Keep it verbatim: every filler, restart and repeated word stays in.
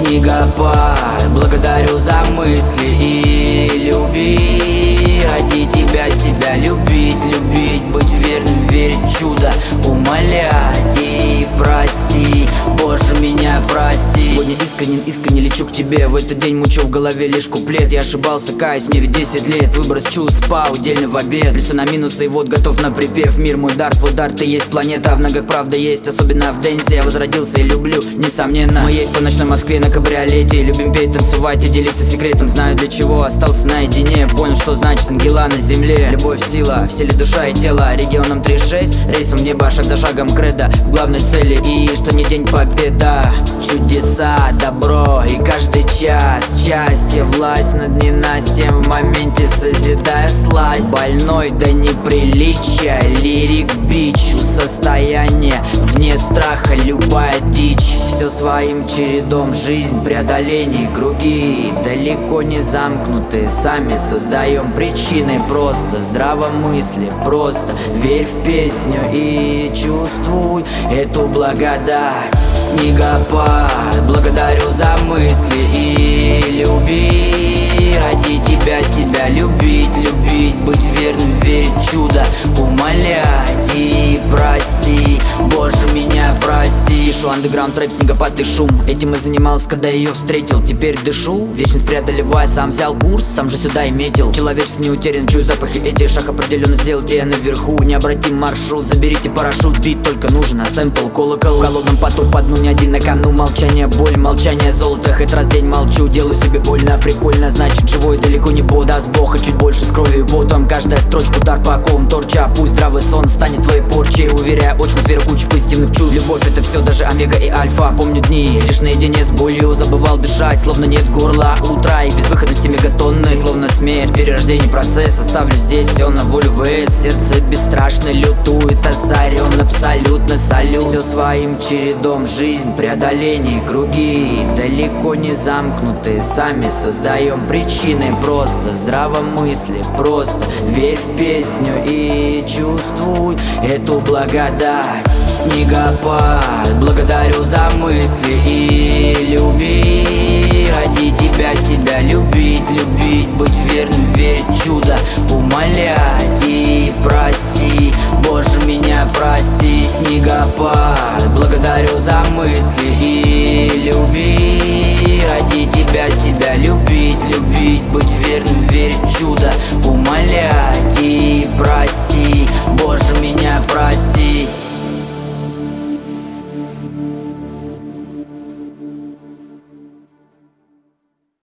Снегопад, благодарю за мысли и люби. Ради тебя себя любить, любить, быть верным, верить в чудо, умолять и прости, Боже, меня прости. Сегодня искренен, искренне лечу к тебе. В этот день мучу в голове лишь куплет. Я ошибался, каюсь, мне ведь десять лет. Выброс чувств спал, отдельно в обед. Лицо на минусы и вот готов на припев. Мир мой дар, твой дар, ты есть планета. В ногах правда есть, особенно в дэнсе. Я возродился и люблю, несомненно. Мы есть по ночной Москве на кабриолете. Любим петь, танцевать и делиться секретом. Знаю для чего, остался наедине. Понял, что значит ангела на земле. Любовь, сила, в силе душа и тело. Регионом три шесть, рейсом в небо, шаг за шагом кредо в главной цели, и что не день победа. Чудеса, добро и каждый час счастье, власть над ненастьем, в моменте созидая сласть. Больной до неприличия, лирик бичу, состояние вне страха, любая дичь. Все своим чередом, жизнь, преодоление, круги далеко не замкнуты. Сами создаем причины, просто здраво мысли, просто верь в песню и чувствуй эту благодать. Снегопад, благодарю за мысли и люби. Ради тебя себя любить, любить, быть верным, верить в чудо, умолять и прости, Боже, меня прости. Пишу андеграунд рэп, снегопад и шум. Этим и занимался, когда ее встретил. Теперь дышу, вечность преодолевая, сам взял курс, сам же сюда и метил. Человечество не утерян, чую запахи эти. Шаг определенно сделайте, я наверху. Необратим маршрут, заберите парашют. Бит только нужен, а сэмпл колокол. В холодном поту по дну, не один на кону. Молчание, боль, молчание, золото. Хоть раз в день молчу, делаю себе больно, прикольно. Значит, живой далеко не буду, даст Бог, и чуть больше с кровью и потом. Каждая строчка удар по оковам торча. Пусть здравый сон станет твоей порчей. Уверяю, очень зверю куча позитивных чувств. Любовь это все, даже омега и альфа. Помню дни, лишь наедине с болью. Забывал дышать, словно нет горла утра. И безвыходности мегатонны, словно смерть, перерождение, процесс. Оставлю здесь все на волю ВС. Сердце бесстрашно лютует, озарен абсолютно салют. Все своим чередом, жизнь, преодоление, круги далеко не замкнуты. Сами создаем причины, просто здраво мысли, просто верь в песню и чувствуй эту благодать. Снегопад, благодарю за мысли и люби. Ради тебя себя любить, любить, быть верным, верить в чудо, умолять и прости, Боже, меня прости. Снегопад, благодарю за мысли и люби. Ради тебя себя любить, любить, быть верным, верить в чудо, умолять и прости.